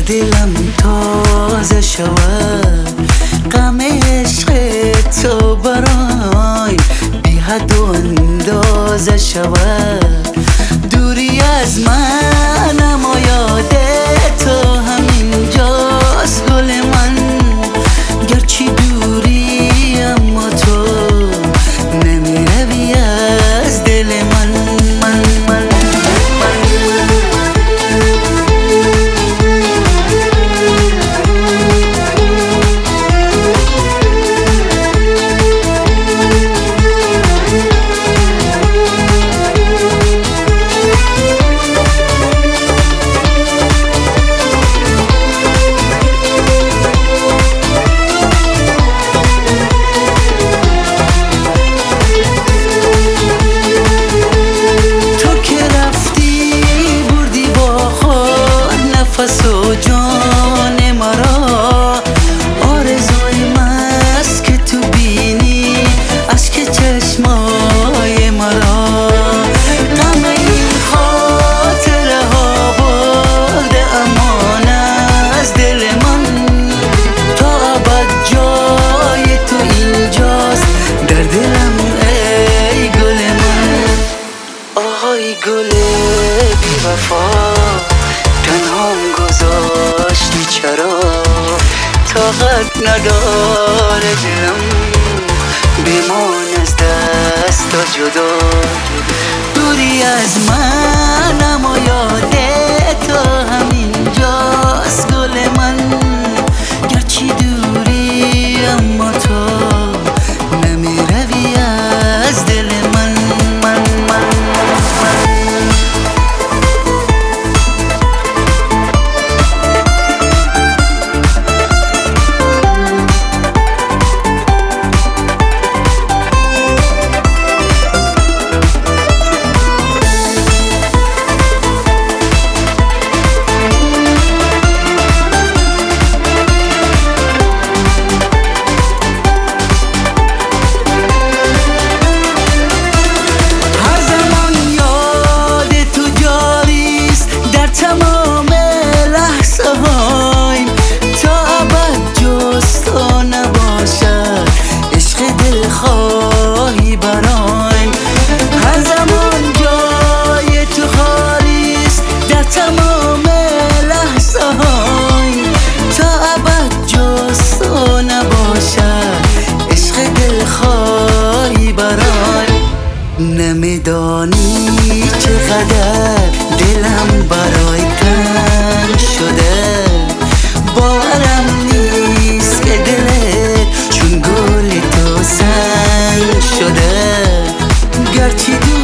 دلم تازه شود، غم عشق تو برای بی حد و اندازه شود. دوری از من اما یاد تو همینجاست گل من، گرچه دوری اما تو نمیروی از دل من. نفس و جان مرا آرزوی مست که تو بینی اشک چشمای مرا. غم این خاطره ها برده امان از دل من، تا ابد جای تو اینجاست در دلم ای گل من. آهای گل بی وفا تنهام گذاشتی چرا؟ طاقت نداره دلم بمان از دست جدا. دوری از من اما یاد تو همینجاست گل من، گرچه دوری اما تو نمیروی از دل من. خواهی برایم هر زمان جای تو خالیست در تمام لحظه های، تا ابد جز تو نباشد عشق دل خواهی برایم. نمیدانی چقدر دلم برای تنگ شده، باورم نیست که دلت چون گل تو سنگ شده. گرچه